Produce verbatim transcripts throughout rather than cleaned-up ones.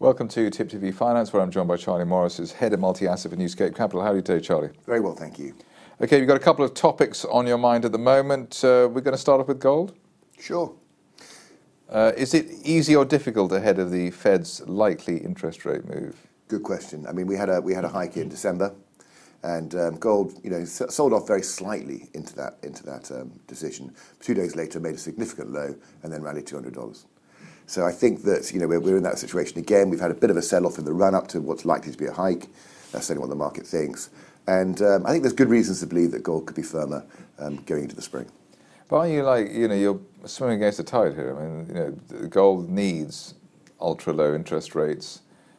Welcome to Tip T V Finance, where I'm joined by Charlie Morris, who's head of multi-asset for Newscape Capital. How are you today, Charlie? Very well, thank you. Okay, you've got a couple of topics on your mind at the moment. Uh, we're going to start off with gold. Sure. Uh, is it easy or difficult ahead of the Fed's likely interest rate move? Good question. I mean, we had a we had a hike in December, and um, gold, you know, s- sold off very slightly into that into that um, decision. Two days later, made a significant low and then rallied two hundred dollars. So I think that, you know, we're, we're in that situation again. We've had a bit of a sell-off in the run-up to what's likely to be a hike. That's certainly what the market thinks. And um, I think there's good reasons to believe that gold could be firmer um, going into the spring. But are you like, you know, you're swimming against the tide here? I mean, you know, gold needs ultra-low interest rates.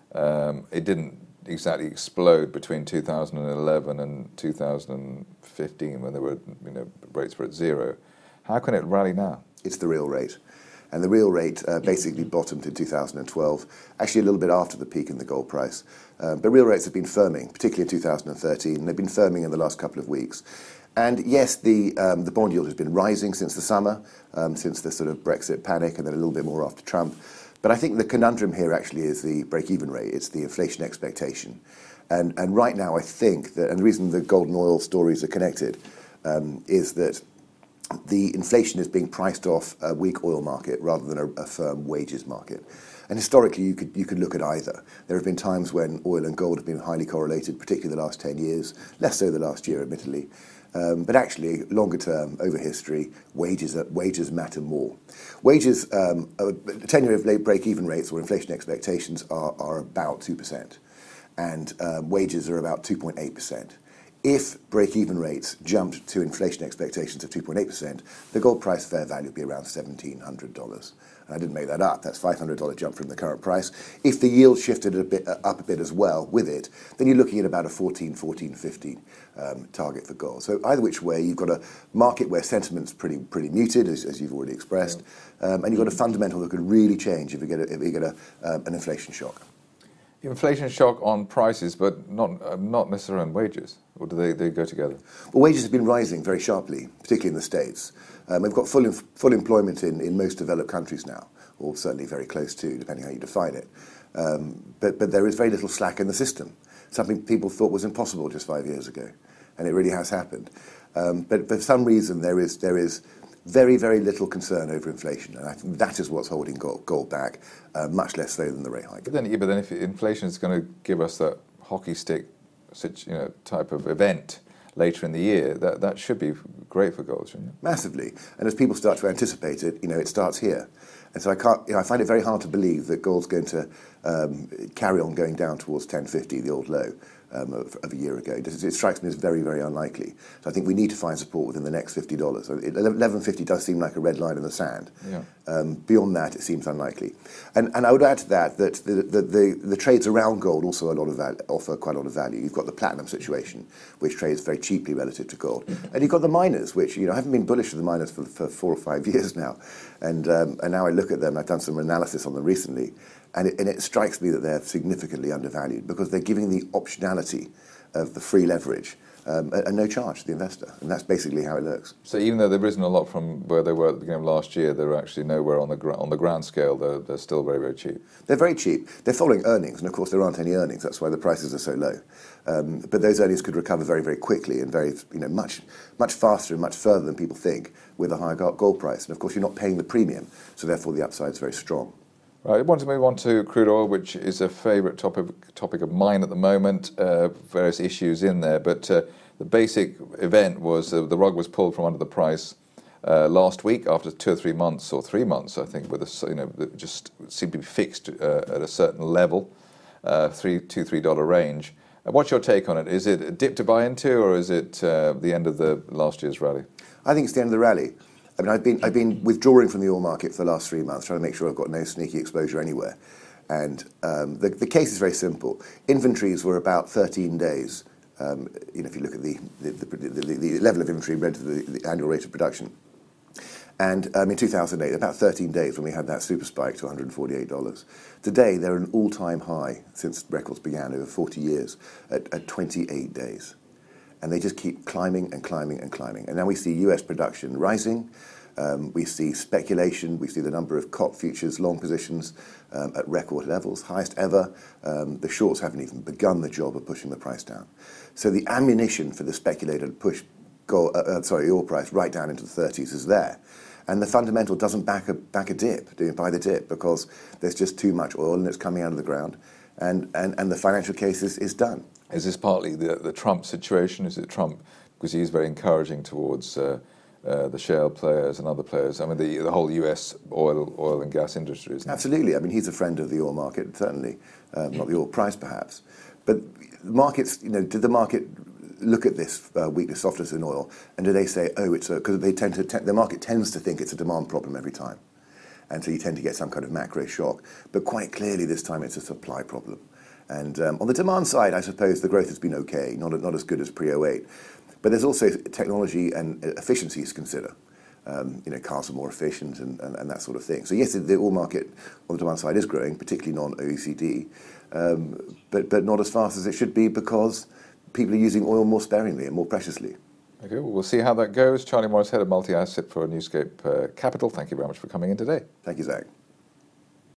Um, it didn't exactly explode between two thousand eleven and two thousand fifteen when there were, you know, rates were at zero. How can it rally now? It's the real rate. And the real rate uh, basically bottomed in two thousand twelve, actually a little bit after the peak in the gold price. Um, but real rates have been firming, particularly in two thousand thirteen. They've been firming in the last couple of weeks. And yes, the um, the bond yield has been rising since the summer, um, since the sort of Brexit panic, and then a little bit more after Trump. But I think the conundrum here actually is the break-even rate. It's the inflation expectation. And, and right now I think that, and the reason the gold and oil stories are connected um, is that the inflation is being priced off a weak oil market rather than a, a firm wages market. And historically, you could you could look at either. There have been times when oil and gold have been highly correlated, particularly the last ten years, less so the last year, admittedly. Um, but actually, longer term, over history, wages are, wages matter more. Wages, um, uh, ten-year break-even rates or inflation expectations are, are about two percent, and um, wages are about two point eight percent. If break-even rates jumped to inflation expectations of two point eight percent, the gold price fair value would be around seventeen hundred dollars. And I didn't make that up. That's a five hundred dollars jump from the current price. If the yield shifted a bit uh, up a bit as well with it, then you're looking at about a fourteen, fourteen fifty um, target for gold. So either which way, you've got a market where sentiment's pretty pretty muted, as, as you've already expressed, yeah. um, and you've got a fundamental that could really change if you get a, if you get a, um, an inflation shock. Inflation shock on prices, but not uh, not necessarily on wages, or do they, they go together? Well, wages have been rising very sharply, particularly in the States. Um, we've got full inf- full employment in, in most developed countries now, or certainly very close to, depending how you define it. Um, but but there is very little slack in the system. Something people thought was impossible just five years ago, and it really has happened. Um, but for some reason, there is there is very, very little concern over inflation, and I think that is what's holding gold, gold back, uh, much less so than the rate hike. But then, yeah, but then if inflation is going to give us that hockey stick, you know, type of event later in the year, that, that should be great for gold, shouldn't it? Massively. And as people start to anticipate it, you know, it starts here. And so I can't, you know, I find it very hard to believe that gold's going to um, carry on going down towards ten fifty, the old low um, of, of a year ago. It, it strikes me as very, very unlikely. So I think we need to find support within the next fifty dollars. So eleven fifty does seem like a red line in the sand. Yeah. Um, beyond that, it seems unlikely. And and I would add to that that the the, the, the trades around gold also a lot of value, offer quite a lot of value. You've got the platinum situation, which trades very cheaply relative to gold, and you've got the miners, which, you know, I haven't been bullish for the miners for, for four or five years now, and um, and now I look at them. I've done some analysis on them recently, and it, and it strikes me that they're significantly undervalued because they're giving the optionality of the free leverage um, and, and no charge to the investor, and that's basically how it looks. So even though they've risen a lot from where they were at the beginning of last year, they're actually nowhere on the gr- on the grand scale. They're, they're still very, very cheap. They're very cheap. They're following earnings, and of course there aren't any earnings. That's why the prices are so low. Um, but those earnings could recover very, very quickly and very, you know, much, much faster and much further than people think with a higher gold price. And of course, you're not paying the premium, so therefore the upside is very strong. Right, I want to move on to crude oil, which is a favourite topic topic of mine at the moment. Uh, various issues in there, but uh, the basic event was uh, the rug was pulled from under the price uh, last week after two or three months, or three months, I think, with a, you know, that just seemed to be fixed uh, at a certain level, uh, three two three dollar range. Uh, what's your take on it? Is it a dip to buy into, or is it uh, the end of the last year's rally? I think it's the end of the rally. I mean, I've been I've been withdrawing from the oil market for the last three months, trying to make sure I've got no sneaky exposure anywhere. And um, the the case is very simple. Inventories were about thirteen days. Um, you know, if you look at the the, the, the, the level of inventory relative to the, the annual rate of production. And um, in two thousand eight, about thirteen days when we had that super spike to one hundred forty-eight dollars. Today, they're an all-time high since records began over forty years at, at twenty-eight days. And they just keep climbing and climbing and climbing. And now we see U S production rising. Um, we see speculation. We see the number of C O P futures long positions um, at record levels, highest ever. Um, the shorts haven't even begun the job of pushing the price down. So the ammunition for the speculator to push gold, uh, uh, sorry, the oil price right down into the thirties is there. And the fundamental doesn't back a, back a dip, do buy the dip, because there's just too much oil and it's coming out of the ground. And, and, and the financial case is, is done. Is this partly the, the Trump situation? Is it Trump, because he's very encouraging towards uh, uh, the shale players and other players? I mean, the, the whole U S oil oil and gas industry, isn't it? Absolutely. I mean, he's a friend of the oil market, certainly. Um, not the oil price, perhaps. But markets, you know, did the market look at this uh, weakness, softness in oil, and do they say, oh, it's a, because they tend to, te- the market tends to think it's a demand problem every time. And so you tend to get some kind of macro shock. But quite clearly this time it's a supply problem. And um, on the demand side, I suppose the growth has been okay, not, not as good as pre oh eight. But there's also technology and efficiencies to consider. Um, you know, cars are more efficient and, and, and that sort of thing. So yes, the oil market on the demand side is growing, particularly non-O E C D, um, but, but not as fast as it should be because people are using oil more sparingly and more preciously. Okay, well, we'll see how that goes. Charlie Morris, Head of Multi-Asset for Newscape uh, Capital. Thank you very much for coming in today. Thank you, Zach.